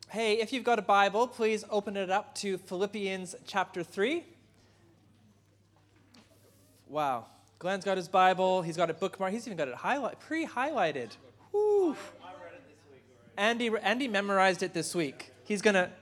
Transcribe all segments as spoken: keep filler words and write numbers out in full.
Hey, if you've got a Bible, please open it up to Philippians chapter three. Wow. Glenn's got his Bible. He's got it bookmarked. He's even got it highlight, pre-highlighted. Woo. I read it this week already. Andy, Andy memorized it this week. He's going to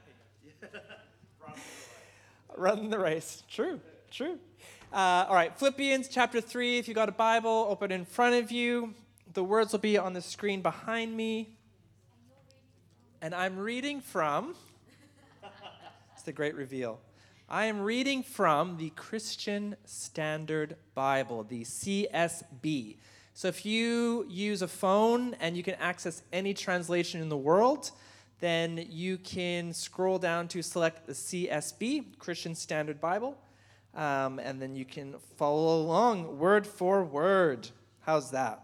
run the race. True, true. Uh, all right, Philippians chapter three. If you've got a Bible, open in front of you. The words will be on the screen behind me. And I'm reading from, it's the great reveal. I am reading from the Christian Standard Bible, the C S B. So if you use a phone and you can access any translation in the world, then you can scroll down to select the C S B, Christian Standard Bible, um, and then you can follow along word for word. How's that?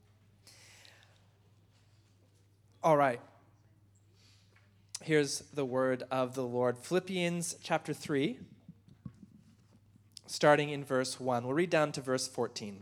All right. Here's the word of the Lord. Philippians chapter three, starting in verse one. We'll read down to verse fourteen.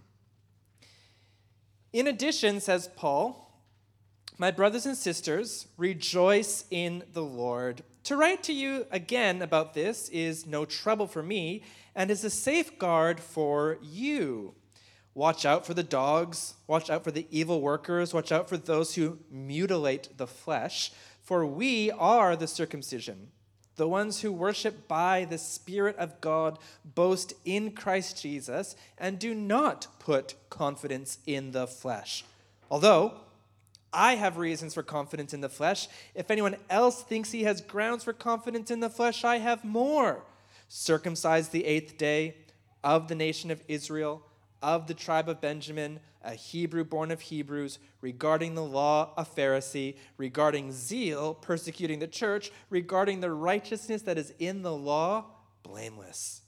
In addition, says Paul, my brothers and sisters, rejoice in the Lord. To write to you again about this is no trouble for me and is a safeguard for you. Watch out for the dogs, watch out for the evil workers, watch out for those who mutilate the flesh. For we are the circumcision, the ones who worship by the Spirit of God, boast in Christ Jesus, and do not put confidence in the flesh. Although I have reasons for confidence in the flesh, if anyone else thinks he has grounds for confidence in the flesh, I have more. Circumcised the eighth day, of the nation of Israel, of the tribe of Benjamin, a Hebrew born of Hebrews, regarding the law, a Pharisee, regarding zeal, persecuting the church, regarding the righteousness that is in the law, blameless.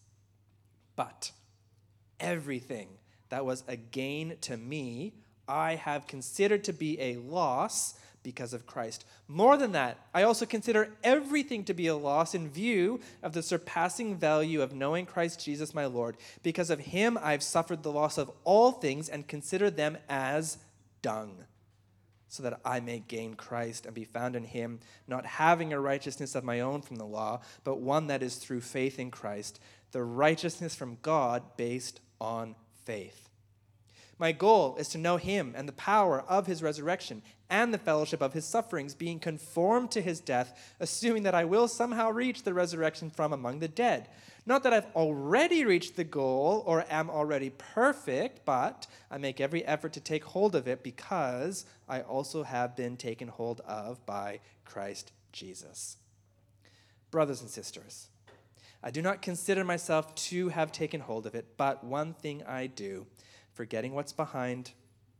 But everything that was a gain to me, I have considered to be a loss because of Christ. More than that, I also consider everything to be a loss in view of the surpassing value of knowing Christ Jesus my Lord. Because of him, I've suffered the loss of all things and consider them as dung, so that I may gain Christ and be found in him, not having a righteousness of my own from the law, but one that is through faith in Christ, the righteousness from God based on faith. My goal is to know him and the power of his resurrection and the fellowship of his sufferings, being conformed to his death, assuming that I will somehow reach the resurrection from among the dead. Not that I've already reached the goal or am already perfect, but I make every effort to take hold of it because I also have been taken hold of by Christ Jesus. Brothers and sisters, I do not consider myself to have taken hold of it, but one thing I do, forgetting what's behind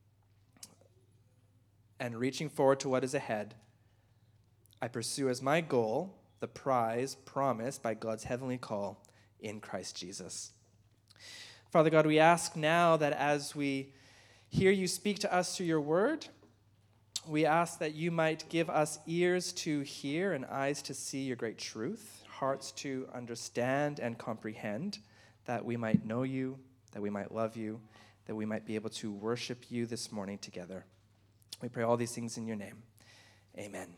and reaching forward to what is ahead, I pursue as my goal the prize promised by God's heavenly call in Christ Jesus. Father God, we ask now that as we hear you speak to us through your word, we ask that you might give us ears to hear and eyes to see your great truth, hearts to understand and comprehend, that we might know you, that we might love you, that we might be able to worship you this morning together. We pray all these things in your name. Amen.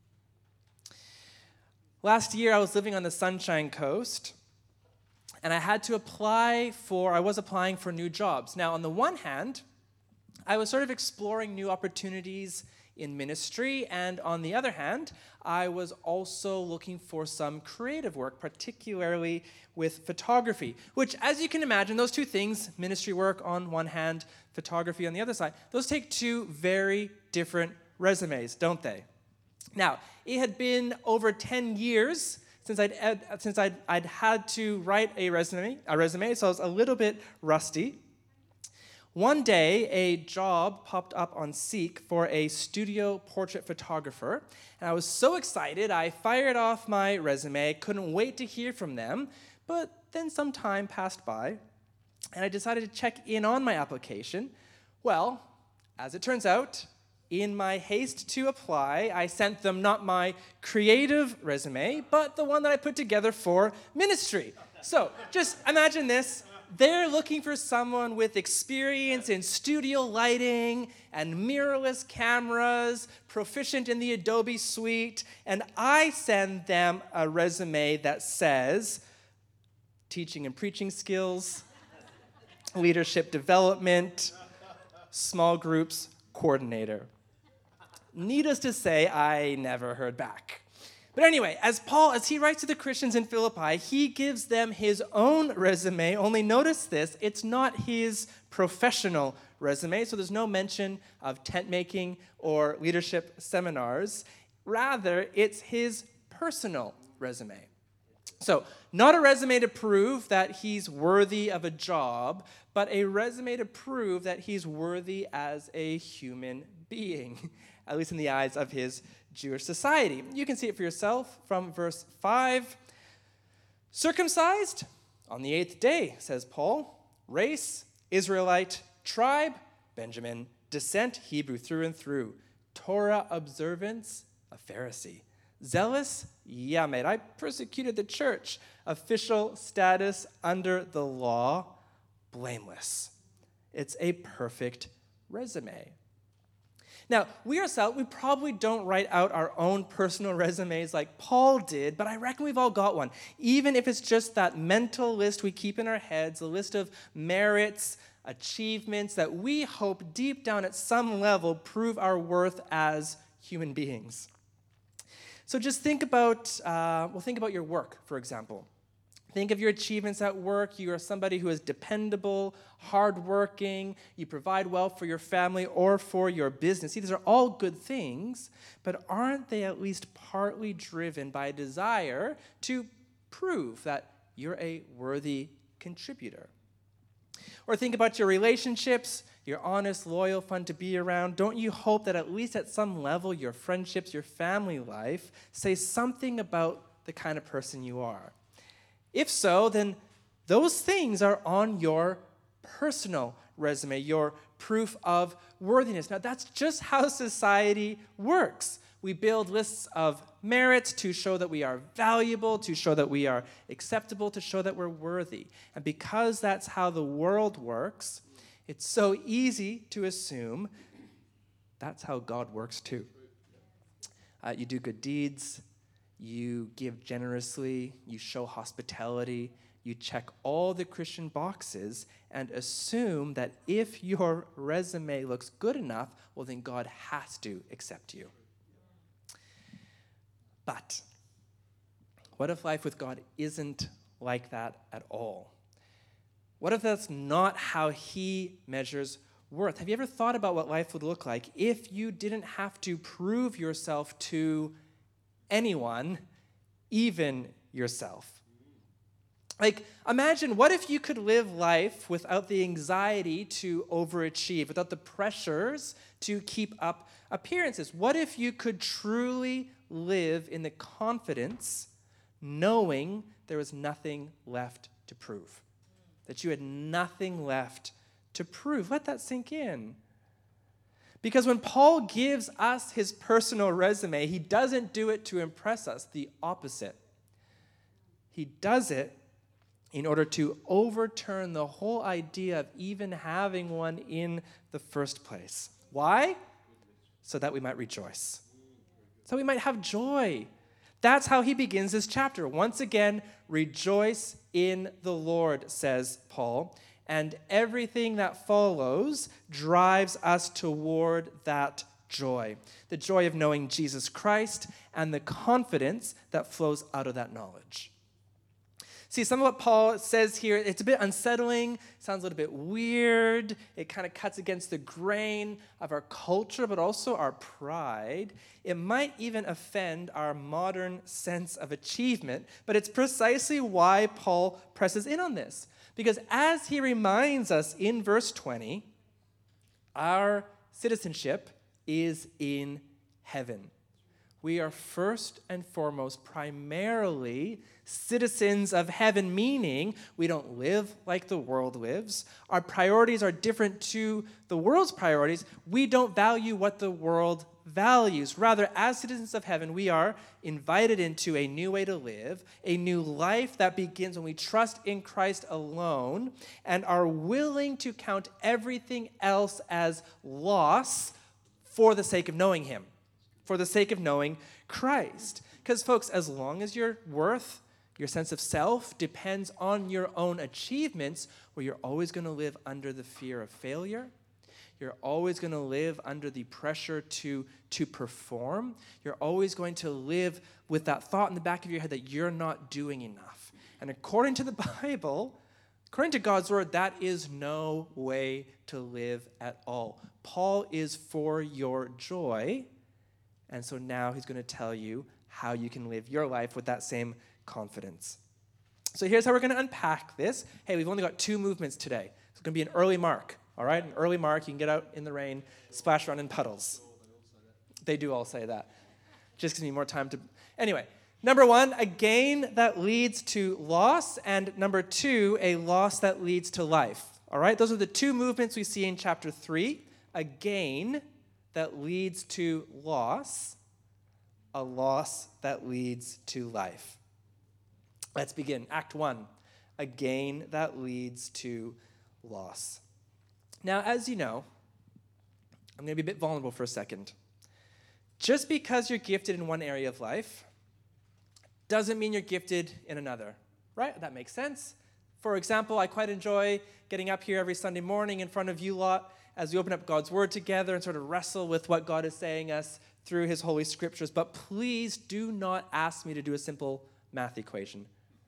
Last year, I was living on the Sunshine Coast, and I had to apply for, I was applying for new jobs. Now, on the one hand, I was sort of exploring new opportunities in ministry, and on the other hand, I was also looking for some creative work, particularly with photography, which, as you can imagine, those two things, ministry work on one hand, photography on the other side, those take two very different resumes, don't they? Now, it had been over ten years since I'd since I'd, I'd had to write a resume, a resume, so I was a little bit rusty. One day, a job popped up on Seek for a studio portrait photographer, and I was so excited, I fired off my resume, couldn't wait to hear from them, but then some time passed by, and I decided to check in on my application. Well, as it turns out, in my haste to apply, I sent them not my creative resume, but the one that I put together for ministry. So, just imagine this. They're looking for someone with experience in studio lighting and mirrorless cameras, proficient in the Adobe suite, and I send them a resume that says teaching and preaching skills, leadership development, small groups coordinator. Needless to say, I never heard back. But anyway, as Paul, as he writes to the Christians in Philippi, he gives them his own resume, only notice this, it's not his professional resume, so there's no mention of tent making or leadership seminars. Rather, it's his personal resume. So, not a resume to prove that he's worthy of a job, but a resume to prove that he's worthy as a human being, at least in the eyes of his Jewish society. You can see it for yourself from verse five. Circumcised on the eighth day, says Paul. Race, Israelite. Tribe, Benjamin. Descent, Hebrew through and through. Torah observance, a Pharisee. Zealous, yeah, mate, I persecuted the church. Official status under the law, blameless. It's a perfect resume. Now, we ourselves, we probably don't write out our own personal resumes like Paul did, but I reckon we've all got one. Even if it's just that mental list we keep in our heads, a list of merits, achievements that we hope deep down at some level prove our worth as human beings. So just think about, uh, well, think about your work, for example. Think of your achievements at work. You are somebody who is dependable, hardworking. You provide well for your family or for your business. See, these are all good things, but aren't they at least partly driven by a desire to prove that you're a worthy contributor? Or think about your relationships. You're honest, loyal, fun to be around. Don't you hope that at least at some level your friendships, your family life say something about the kind of person you are? If so, then those things are on your personal resume, your proof of worthiness. Now, that's just how society works. We build lists of merits to show that we are valuable, to show that we are acceptable, to show that we're worthy. And because that's how the world works, it's so easy to assume that's how God works too. Uh, you do good deeds. You give generously, you show hospitality, you check all the Christian boxes and assume that if your resume looks good enough, well, then God has to accept you. But what if life with God isn't like that at all? What if that's not how he measures worth? Have you ever thought about what life would look like if you didn't have to prove yourself to anyone, even yourself? Like, imagine, what if you could live life without the anxiety to overachieve, without the pressures to keep up appearances? What if you could truly live in the confidence, knowing there was nothing left to prove? That you had nothing left to prove. Let that sink in. Because when Paul gives us his personal resume, he doesn't do it to impress us. The opposite. He does it in order to overturn the whole idea of even having one in the first place. Why? So that we might rejoice. So we might have joy. That's how he begins this chapter. Once again, rejoice in the Lord, says Paul. And everything that follows drives us toward that joy. The joy of knowing Jesus Christ and the confidence that flows out of that knowledge. See, some of what Paul says here, it's a bit unsettling, sounds a little bit weird. It kind of cuts against the grain of our culture, but also our pride. It might even offend our modern sense of achievement, but it's precisely why Paul presses in on this. Because as he reminds us in verse twenty, our citizenship is in heaven. We are first and foremost primarily citizens of heaven, meaning we don't live like the world lives. Our priorities are different to the world's priorities. We don't value what the world values. Rather, as citizens of heaven, we are invited into a new way to live, a new life that begins when we trust in Christ alone and are willing to count everything else as loss for the sake of knowing him, for the sake of knowing Christ. Because, folks, as long as your worth, your sense of self depends on your own achievements, well, you're always going to live under the fear of failure. You're always going to live under the pressure to, to perform. You're always going to live with that thought in the back of your head that you're not doing enough. And according to the Bible, according to God's word, that is no way to live at all. Paul is for your joy, and so now he's going to tell you how you can live your life with that same confidence. So here's how we're going to unpack this. Hey, we've only got two movements today. It's going to be an early mark. All right, an early mark, you can get out in the rain, splash around in puddles. They do all say that. Just gives me more time to... Anyway, number one, a gain that leads to loss, and number two, a loss that leads to life. All right, those are the two movements we see in chapter three. A gain that leads to loss, a loss that leads to life. Let's begin. Act one, a gain that leads to loss. Now, as you know, I'm going to be a bit vulnerable for a second. Just because you're gifted in one area of life doesn't mean you're gifted in another, right? That makes sense. For example, I quite enjoy getting up here every Sunday morning in front of you lot as we open up God's Word together and sort of wrestle with what God is saying us through His Holy Scriptures. But please do not ask me to do a simple math equation.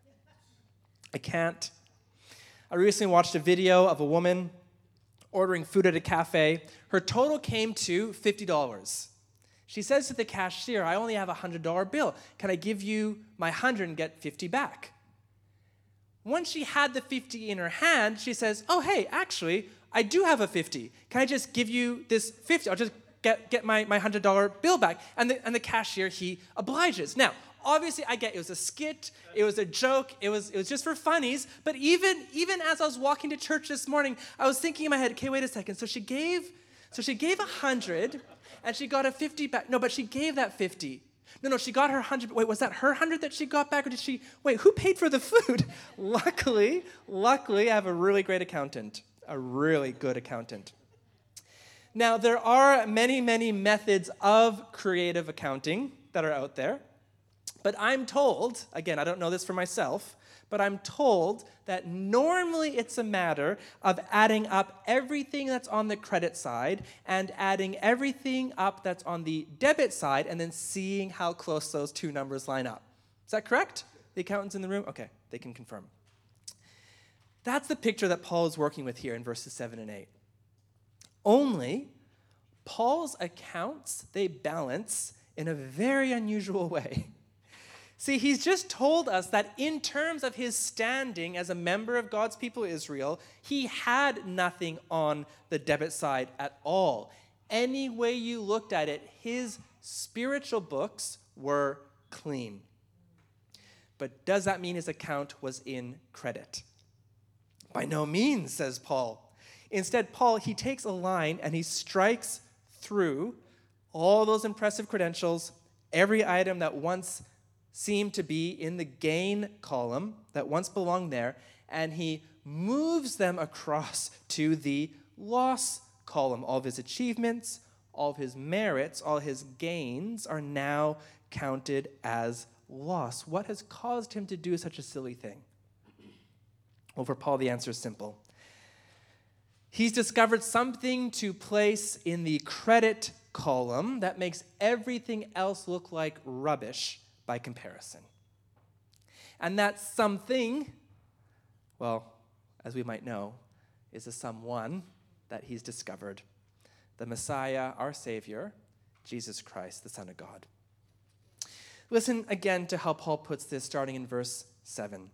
I can't. I recently watched a video of a woman ordering food at a cafe. Her total came to fifty dollars. She says to the cashier, I only have a one hundred dollars bill. Can I give you my one hundred and get fifty back? Once she had the fifty in her hand, she says, oh, hey, actually, I do have a fifty. Can I just give you this fifty? I'll just get, get my, my one hundred dollars bill back. And the, and the cashier, he obliges. Now, obviously, I get it was a skit, it was a joke, it was it was just for funnies. But even even as I was walking to church this morning, I was thinking in my head, okay, wait a second. So she gave, so she gave a hundred, and she got a fifty back. No, but she gave that fifty. No, no, she got her hundred. Wait, was that her hundred that she got back, or did she? Wait, who paid for the food? luckily, luckily, I have a really great accountant, a really good accountant. Now, there are many, many methods of creative accounting that are out there. But I'm told, again, I don't know this for myself, but I'm told that normally it's a matter of adding up everything that's on the credit side and adding everything up that's on the debit side and then seeing how close those two numbers line up. Is that correct? The accountants in the room? Okay, they can confirm. That's the picture that Paul is working with here in verses seven and eight. Only Paul's accounts, they balance in a very unusual way. See, he's just told us that in terms of his standing as a member of God's people Israel, he had nothing on the debit side at all. Any way you looked at it, his spiritual books were clean. But does that mean his account was in credit? By no means, says Paul. Instead, Paul, he takes a line and he strikes through all those impressive credentials, every item that once seemed to be in the gain column that once belonged there, and he moves them across to the loss column. All of his achievements, all of his merits, all his gains are now counted as loss. What has caused him to do such a silly thing? Well, for Paul, the answer is simple. He's discovered something to place in the credit column that makes everything else look like rubbish by comparison. And that something, well, as we might know, is a someone that he's discovered. The Messiah, our Savior, Jesus Christ, the Son of God. Listen again to how Paul puts this, starting in verse seven.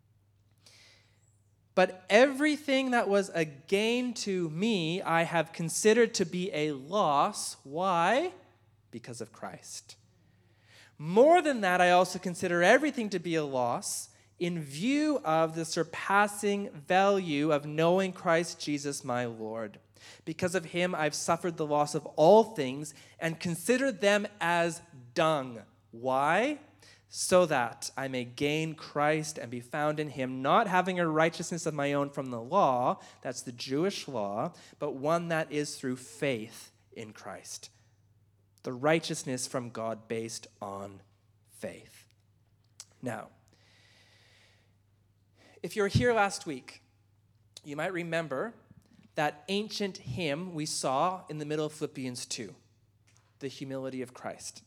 But everything that was a gain to me, I have considered to be a loss. Why? Because of Christ. More than that, I also consider everything to be a loss in view of the surpassing value of knowing Christ Jesus my Lord. Because of him, I've suffered the loss of all things and consider them as dung. Why? So that I may gain Christ and be found in him, not having a righteousness of my own from the law, that's the Jewish law, but one that is through faith in Christ. The righteousness from God based on faith. Now, if you were here last week, you might remember that ancient hymn we saw in the middle of Philippians two, the humility of Christ.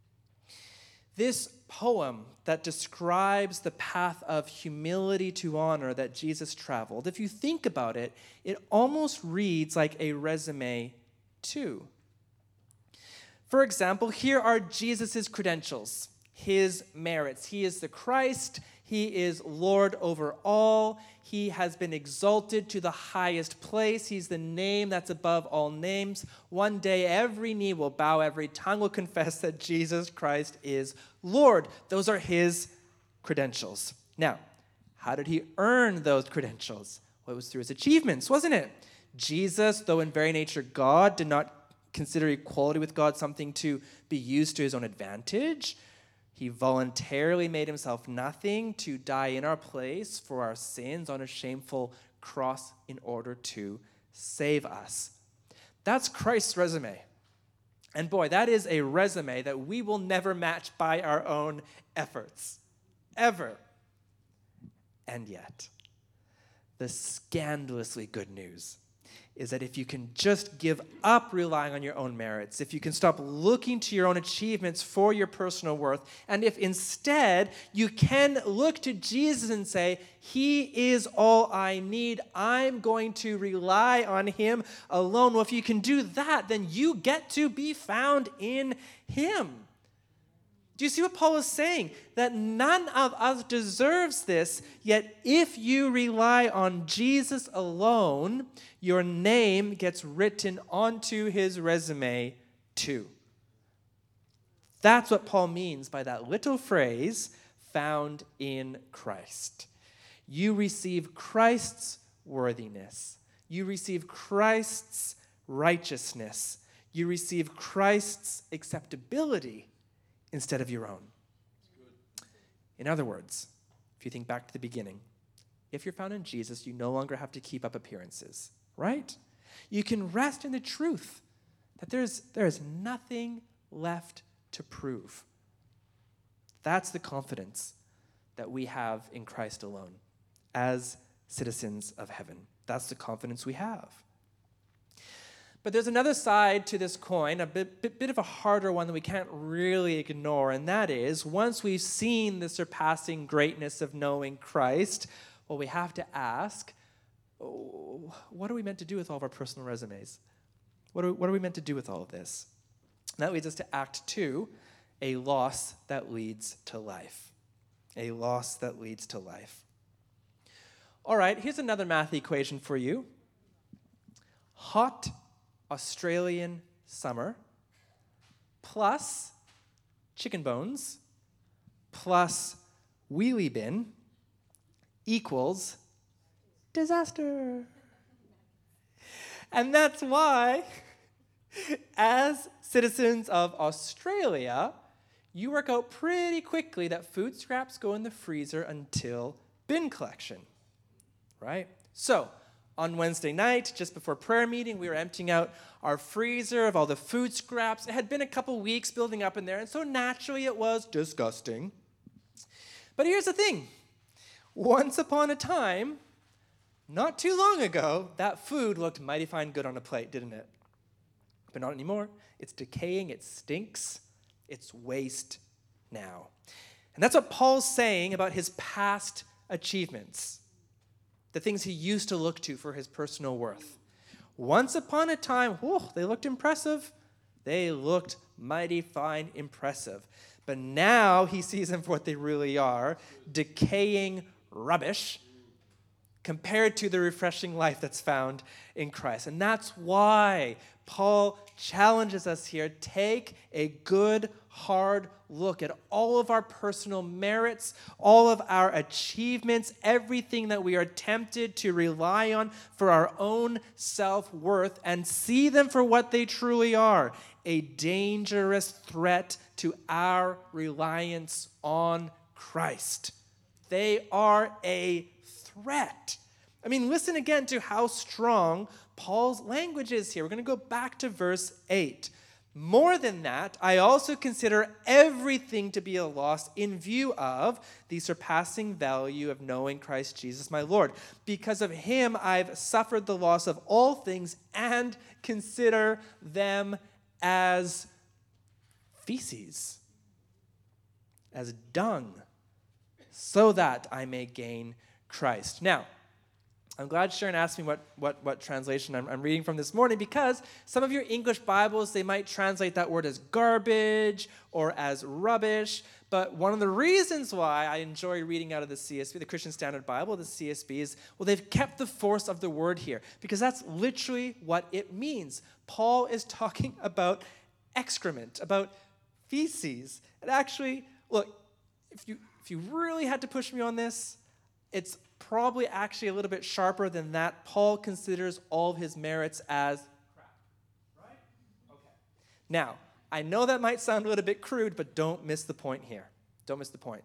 This poem that describes the path of humility to honor that Jesus traveled, if you think about it, it almost reads like a resume too. For example, here are Jesus' credentials, his merits. He is the Christ. He is Lord over all. He has been exalted to the highest place. He's the name that's above all names. One day every knee will bow, every tongue will confess that Jesus Christ is Lord. Those are his credentials. Now, how did he earn those credentials? Well, it was through his achievements, wasn't it? Jesus, though in very nature God, did not consider equality with God something to be used to his own advantage. He voluntarily made himself nothing to die in our place for our sins on a shameful cross in order to save us. That's Christ's resume. And boy, that is a resume that we will never match by our own efforts. Ever. And yet, the scandalously good news is that if you can just give up relying on your own merits, if you can stop looking to your own achievements for your personal worth, and if instead you can look to Jesus and say, he is all I need, I'm going to rely on him alone. Well, if you can do that, then you get to be found in him. Do you see what Paul is saying? That none of us deserves this, yet if you rely on Jesus alone, your name gets written onto his resume too. That's what Paul means by that little phrase, found in Christ. You receive Christ's worthiness. You receive Christ's righteousness. You receive Christ's acceptability instead of your own. In other words, if you think back to the beginning, if you're found in Jesus, you no longer have to keep up appearances, right? You can rest in the truth that there's, there is nothing left to prove. That's the confidence that we have in Christ alone as citizens of heaven. That's the confidence we have. But there's another side to this coin, a bit, bit, bit of a harder one that we can't really ignore, and that is, once we've seen the surpassing greatness of knowing Christ, well, we have to ask, oh, what are we meant to do with all of our personal resumes? What are, what are we meant to do with all of this? And that leads us to Act Two, a loss that leads to life. A loss that leads to life. All right, here's another math equation for you. Hot Australian summer plus chicken bones plus wheelie bin equals disaster. And that's why, as citizens of Australia, you work out pretty quickly that food scraps go in the freezer until bin collection, right? So, on Wednesday night, just before prayer meeting, we were emptying out our freezer of all the food scraps. It had been a couple weeks building up in there, and so naturally it was disgusting. But here's the thing. Once upon a time, not too long ago, that food looked mighty fine good on a plate, didn't it? But not anymore. It's decaying, it stinks, it's waste now. And that's what Paul's saying about his past achievements. The things he used to look to for his personal worth. Once upon a time, whoa, they looked impressive. They looked mighty fine, impressive. But now he sees them for what they really are, decaying rubbish compared to the refreshing life that's found in Christ. And that's why Paul challenges us here, take a good, hard look at all of our personal merits, all of our achievements, everything that we are tempted to rely on for our own self-worth, and see them for what they truly are, a dangerous threat to our reliance on Christ. They are a threat. I mean, listen again to how strong Paul's language is here. We're going to go back to verse eight. More than that, I also consider everything to be a loss in view of the surpassing value of knowing Christ Jesus my Lord. Because of him, I've suffered the loss of all things and consider them as feces, as dung, so that I may gain Christ. Now, I'm glad Sharon asked me what, what, what translation I'm, I'm reading from this morning, because some of your English Bibles, they might translate that word as garbage or as rubbish. But one of the reasons why I enjoy reading out of the C S B, the Christian Standard Bible, the C S B, is, well, they've kept the force of the word here, because that's literally what it means. Paul is talking about excrement, about feces. And actually, look, if you if you really had to push me on this, it's probably actually a little bit sharper than that. Paul considers all of his merits as crap. Right? Okay. Now, I know that might sound a little bit crude, but don't miss the point here. Don't miss the point.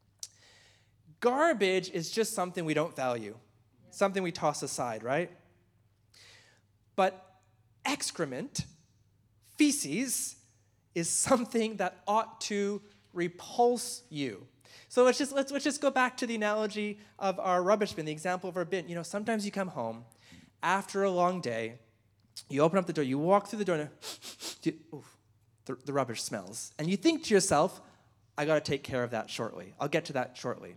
Garbage is just something we don't value, yeah. Something we toss aside, right? But excrement, feces, is something that ought to repulse you. So let's just let's let's just go back to the analogy of our rubbish bin, the example of our bin. You know, sometimes you come home after a long day, you open up the door, you walk through the door, and oof, the, the rubbish smells, and you think to yourself, "I got to take care of that shortly. I'll get to that shortly."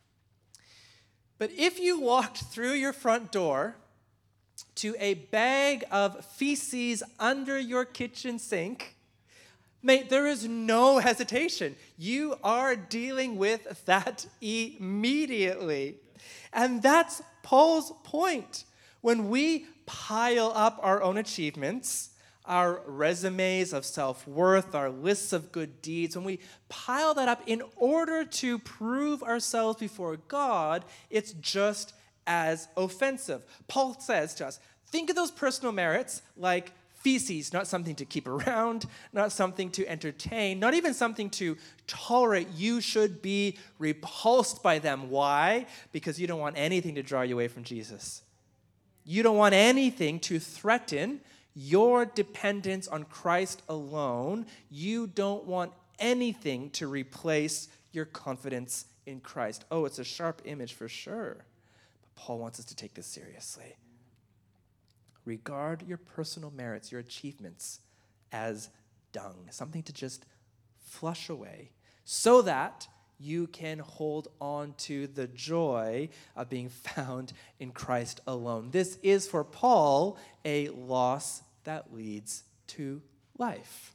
But if you walked through your front door to a bag of feces under your kitchen sink, mate, there is no hesitation. You are dealing with that immediately. And that's Paul's point. When we pile up our own achievements, our resumes of self-worth, our lists of good deeds, when we pile that up in order to prove ourselves before God, it's just as offensive. Paul says to us, think of those personal merits like feces, not something to keep around, not something to entertain, not even something to tolerate. You should be repulsed by them. Why? Because you don't want anything to draw you away from Jesus. You don't want anything to threaten your dependence on Christ alone. You don't want anything to replace your confidence in Christ. Oh, it's a sharp image for sure. But Paul wants us to take this seriously. Regard your personal merits, your achievements, as dung, something to just flush away, so that you can hold on to the joy of being found in Christ alone. This is, for Paul, a loss that leads to life.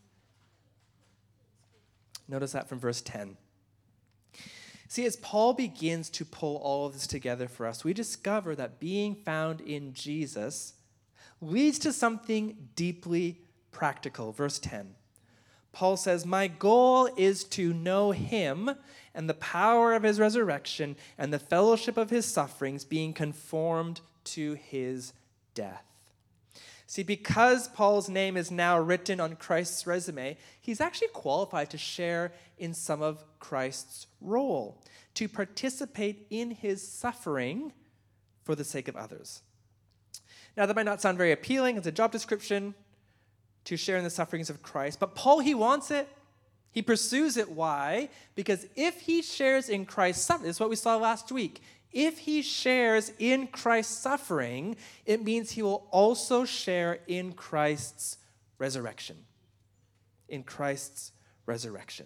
Notice that from verse ten. See, as Paul begins to pull all of this together for us, we discover that being found in Jesus leads to something deeply practical. Verse ten. Paul says, "My goal is to know him and the power of his resurrection and the fellowship of his sufferings, being conformed to his death." See, because Paul's name is now written on Christ's resume, he's actually qualified to share in some of Christ's role, to participate in his suffering for the sake of others. Now, that might not sound very appealing as a job description, to share in the sufferings of Christ, but Paul, he wants it. He pursues it. Why? Because if he shares in Christ's suffering, this is what we saw last week. If he shares in Christ's suffering, it means he will also share in Christ's resurrection. In Christ's resurrection.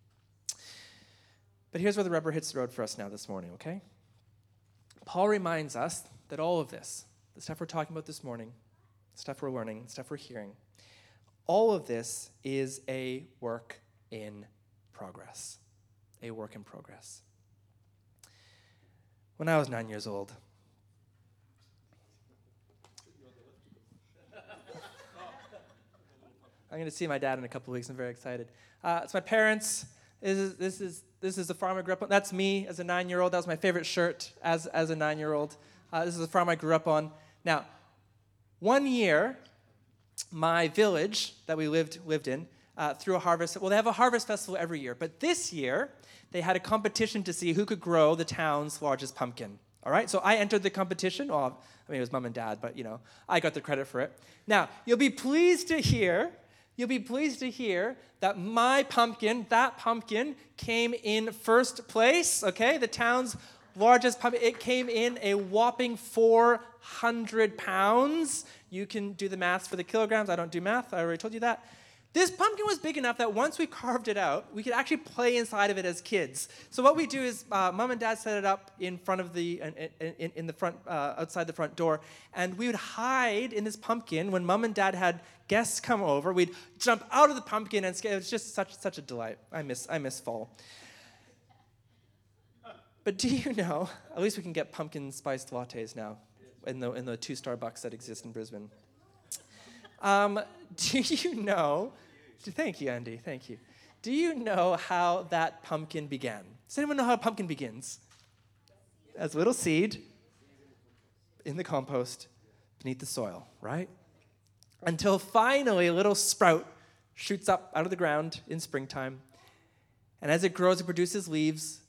But here's where the rubber hits the road for us now this morning, okay? Paul reminds us that all of this, the stuff we're talking about this morning, the stuff we're learning, the stuff we're hearing, all of this is a work in progress. A work in progress. When I was nine years old, I'm going to see my dad in a couple of weeks. I'm very excited. Uh, it's my parents. This is this is this is the farm I grew up on. That's me as a nine-year-old. That was my favorite shirt as as a nine-year-old. Uh, this is the farm I grew up on. Now, one year, my village that we lived lived in uh, threw a harvest. Well, they have a harvest festival every year, but this year they had a competition to see who could grow the town's largest pumpkin. All right, so I entered the competition. Well, I mean, it was mom and dad, but, you know, I got the credit for it. Now, you'll be pleased to hear, you'll be pleased to hear that my pumpkin, that pumpkin, came in first place, okay? The town's largest pumpkin. It came in a whopping four hundred pounds. You can do the math for the kilograms. I don't do math. I already told you that. This pumpkin was big enough that once we carved it out, we could actually play inside of it as kids. So what we do is, uh, mom and dad set it up in front of the, in, in, in the front, uh, outside the front door, and we would hide in this pumpkin when mom and dad had guests come over. We'd jump out of the pumpkin and scare. It was just such such a delight. I miss I miss fall. But do you know? At least we can get pumpkin spiced lattes now, in the in the two Starbucks that exist in Brisbane. Um, do you know, thank you, Andy, thank you. Do you know how that pumpkin began? Does anyone know how a pumpkin begins? As a little seed in the compost beneath the soil, right? Until finally a little sprout shoots up out of the ground in springtime. And as it grows, it produces leaves.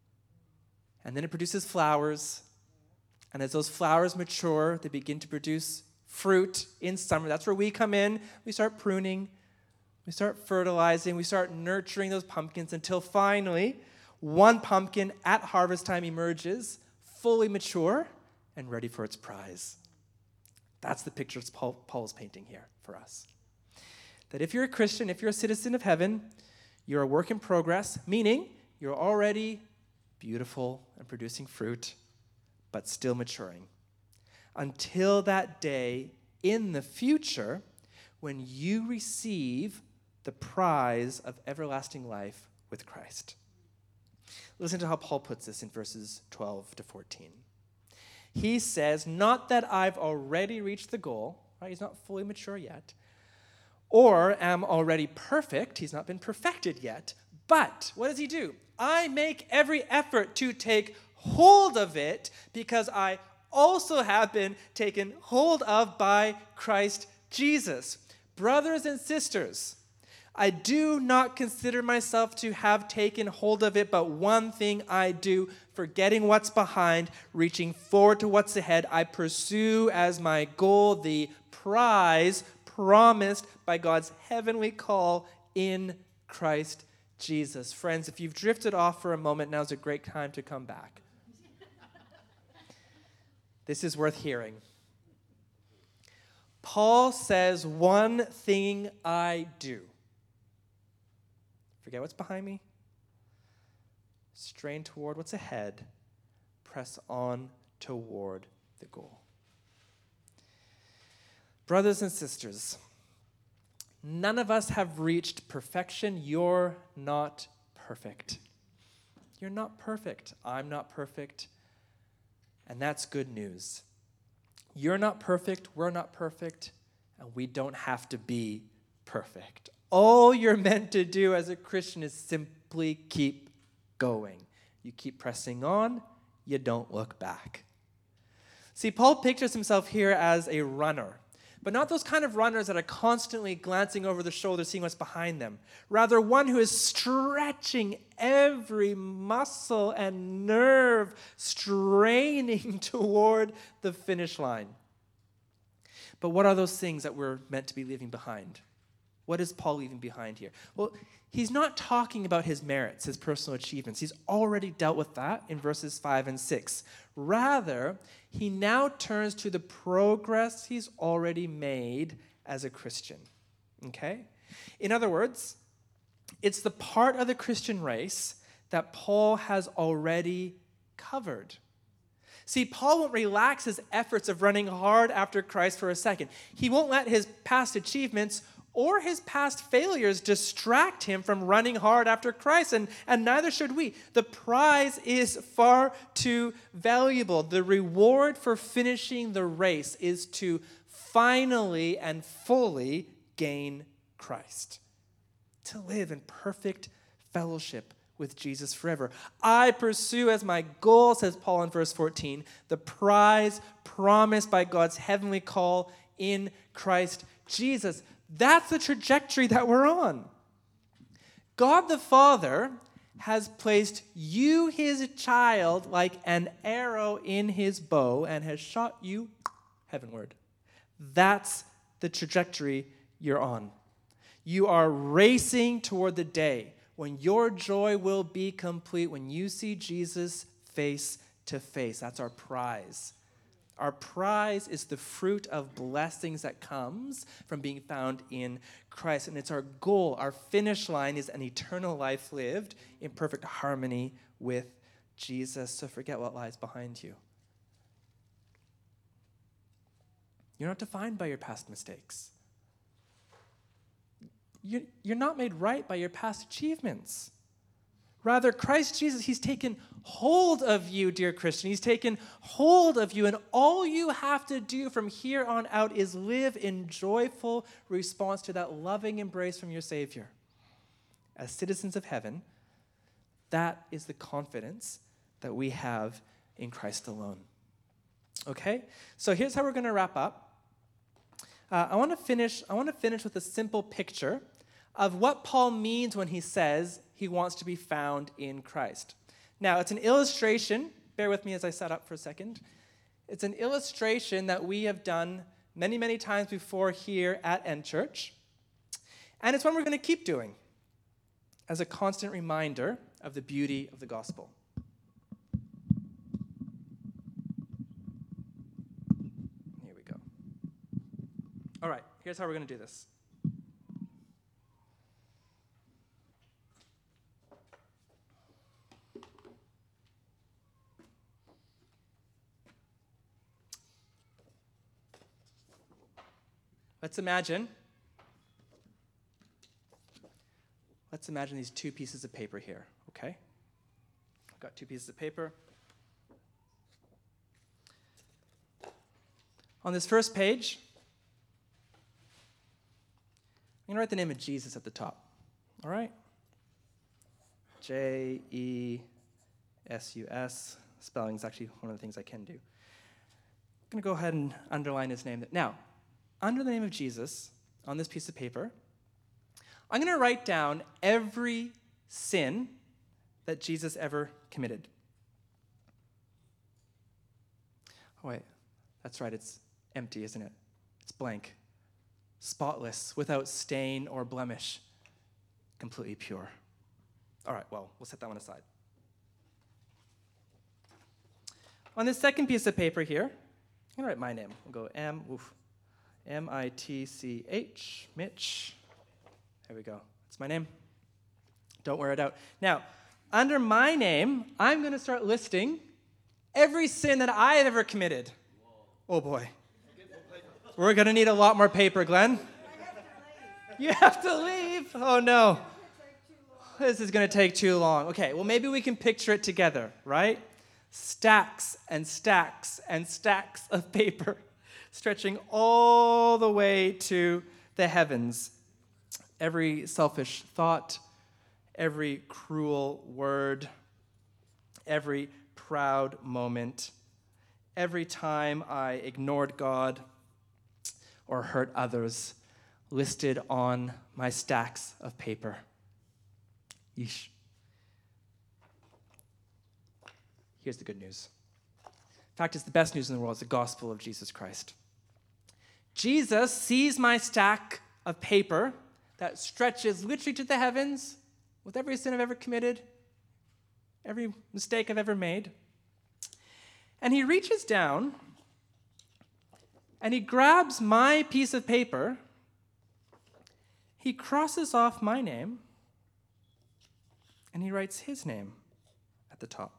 And then it produces flowers. And as those flowers mature, they begin to produce fruit in summer. That's where we come in. We start pruning. We start fertilizing. We start nurturing those pumpkins until finally one pumpkin at harvest time emerges, fully mature and ready for its prize. That's the picture Paul, Paul is painting here for us. That if you're a Christian, if you're a citizen of heaven, you're a work in progress, meaning you're already beautiful and producing fruit, but still maturing. Until that day in the future when you receive the prize of everlasting life with Christ. Listen to how Paul puts this in verses twelve to fourteen. He says, not that I've already reached the goal, right? He's not fully mature yet, or am already perfect. He's not been perfected yet. But what does he do? I make every effort to take hold of it because I also have been taken hold of by Christ Jesus. Brothers and sisters, I do not consider myself to have taken hold of it, but one thing I do, forgetting what's behind, reaching forward to what's ahead, I pursue as my goal the prize promised by God's heavenly call in Christ Jesus. Friends, if you've drifted off for a moment, now's a great time to come back. This is worth hearing. Paul says, one thing I do. Forget what's behind me. Strain toward what's ahead. Press on toward the goal. Brothers and sisters, none of us have reached perfection. You're not perfect. You're not perfect. I'm not perfect. And that's good news. You're not perfect, we're not perfect, and we don't have to be perfect. All you're meant to do as a Christian is simply keep going. You keep pressing on, you don't look back. See, Paul pictures himself here as a runner, but not those kind of runners that are constantly glancing over the shoulder, seeing what's behind them. Rather, one who is stretching every muscle and nerve, straining toward the finish line. But what are those things that we're meant to be leaving behind? What is Paul leaving behind here? Well, he's not talking about his merits, his personal achievements. He's already dealt with that in verses five and six. Rather, he now turns to the progress he's already made as a Christian. Okay? In other words, it's the part of the Christian race that Paul has already covered. See, Paul won't relax his efforts of running hard after Christ for a second. He won't let his past achievements or his past failures distract him from running hard after Christ, and, and neither should we. The prize is far too valuable. The reward for finishing the race is to finally and fully gain Christ, to live in perfect fellowship with Jesus forever. I pursue as my goal, says Paul in verse fourteen, the prize promised by God's heavenly call in Christ Jesus. That's the trajectory that we're on. God the Father has placed you, his child, like an arrow in his bow and has shot you heavenward. That's the trajectory you're on. You are racing toward the day when your joy will be complete, when you see Jesus face to face. That's our prize. Our prize is the fruit of blessings that comes from being found in Christ. And it's our goal. Our finish line is an eternal life lived in perfect harmony with Jesus. So forget what lies behind you. You're not defined by your past mistakes. You're not made right by your past achievements. Rather, Christ Jesus, he's taken hold of you, dear Christian. He's taken hold of you, and all you have to do from here on out is live in joyful response to that loving embrace from your Savior. As citizens of heaven, that is the confidence that we have in Christ alone. Okay? So here's how we're going to wrap up. Uh, I want to finish. I want to finish with a simple picture of what Paul means when he says he wants to be found in Christ. Now, it's an illustration. Bear with me as I set up for a second. It's an illustration that we have done many, many times before here at End Church, and it's one we're going to keep doing as a constant reminder of the beauty of the gospel. All right, here's how we're going to do this. Let's imagine, let's imagine these two pieces of paper here, okay? I've got two pieces of paper. On this first page, I'm going to write the name of Jesus at the top, all right? J E S U S. Spelling is actually one of the things I can do. I'm going to go ahead and underline his name. Now, under the name of Jesus, on this piece of paper, I'm going to write down every sin that Jesus ever committed. Oh, wait. That's right. It's empty, isn't it? It's blank. Spotless, without stain or blemish, completely pure. All right, well, we'll set that one aside. On this second piece of paper here, I'm going to write my name. We'll go M, oof, M I T C H, Mitch. There we go. That's my name. Don't wear it out. Now, under my name, I'm going to start listing every sin that I have ever committed. Whoa. Oh, boy. We're going to need a lot more paper, Glenn. You have to leave. Oh, no. This is going to take too long. Okay, well, maybe we can picture it together, right? Stacks and stacks and stacks of paper stretching all the way to the heavens. Every selfish thought, every cruel word, every proud moment, every time I ignored God or hurt others, listed on my stacks of paper. Yeesh. Here's the good news. In fact, it's the best news in the world. It's the gospel of Jesus Christ. Jesus sees my stack of paper that stretches literally to the heavens with every sin I've ever committed, every mistake I've ever made. And he reaches down and he grabs my piece of paper, he crosses off my name, and he writes his name at the top.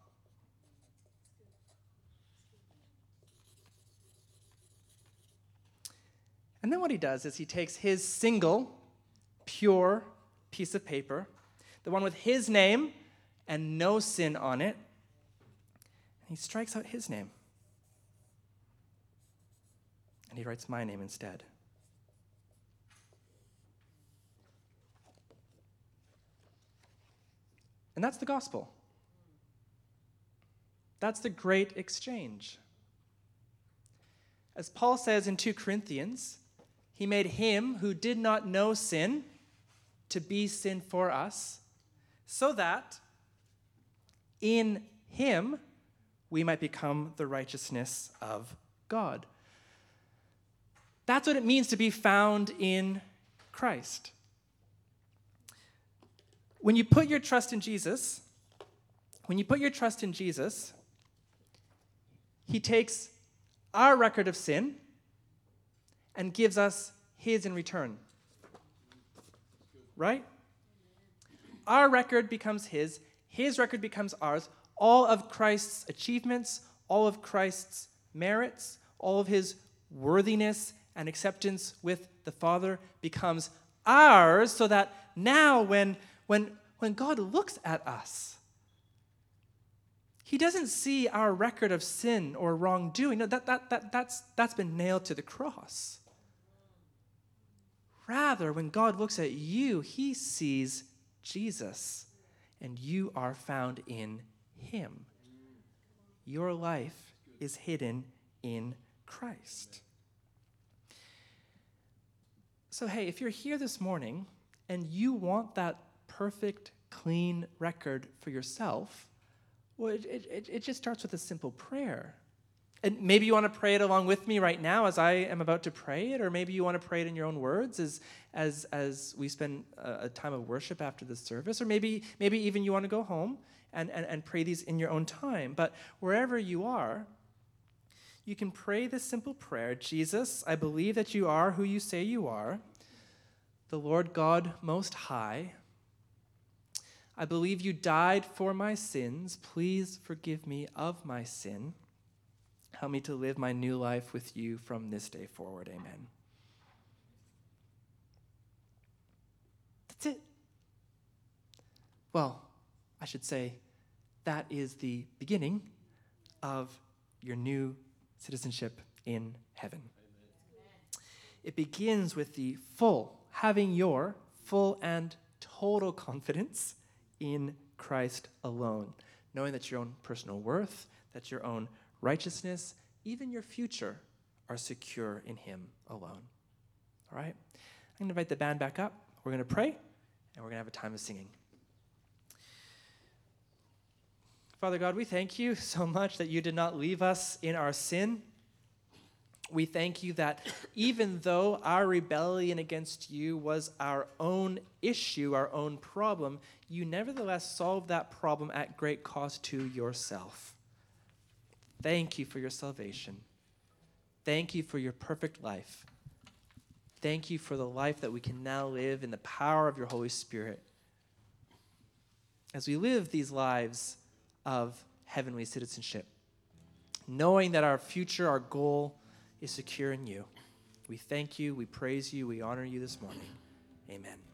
And then what he does is he takes his single, pure piece of paper, the one with his name and no sin on it, and he strikes out his name. And he writes my name instead. And that's the gospel. That's the great exchange. As Paul says in Second Corinthians, he made him who did not know sin to be sin for us, so that in him we might become the righteousness of God. That's what it means to be found in Christ. When you put your trust in Jesus, when you put your trust in Jesus, he takes our record of sin and gives us his in return. Right? Our record becomes his. His record becomes ours. All of Christ's achievements, all of Christ's merits, all of his worthiness and acceptance with the Father becomes ours, so that now when, when, when God looks at us, he doesn't see our record of sin or wrongdoing. No, that, that, that, that's, that's been nailed to the cross. Rather, when God looks at you, he sees Jesus, and you are found in him. Your life is hidden in Christ. So, hey, if you're here this morning and you want that perfect, clean record for yourself, well, it, it, it just starts with a simple prayer. And maybe you want to pray it along with me right now as I am about to pray it, or maybe you want to pray it in your own words as as as we spend a, a time of worship after the service, or maybe maybe even you want to go home and, and, and pray these in your own time. But wherever you are, you can pray this simple prayer. Jesus, I believe that you are who you say you are, the Lord God Most High. I believe you died for my sins. Please forgive me of my sin. Help me to live my new life with you from this day forward. Amen. That's it. Well, I should say that is the beginning of your new citizenship in heaven. Amen. It begins with the full, having your full and total confidence in Christ alone, knowing that your own personal worth, that your own righteousness, even your future, are secure in him alone. All right? I'm going to invite the band back up. We're going to pray, and we're going to have a time of singing. Father God, we thank you so much that you did not leave us in our sin. We thank you that even though our rebellion against you was our own issue, our own problem, you nevertheless solved that problem at great cost to yourself. Thank you for your salvation. Thank you for your perfect life. Thank you for the life that we can now live in the power of your Holy Spirit. As we live these lives of heavenly citizenship, knowing that our future, our goal, is secure in you. We thank you, we praise you, we honor you this morning. Amen.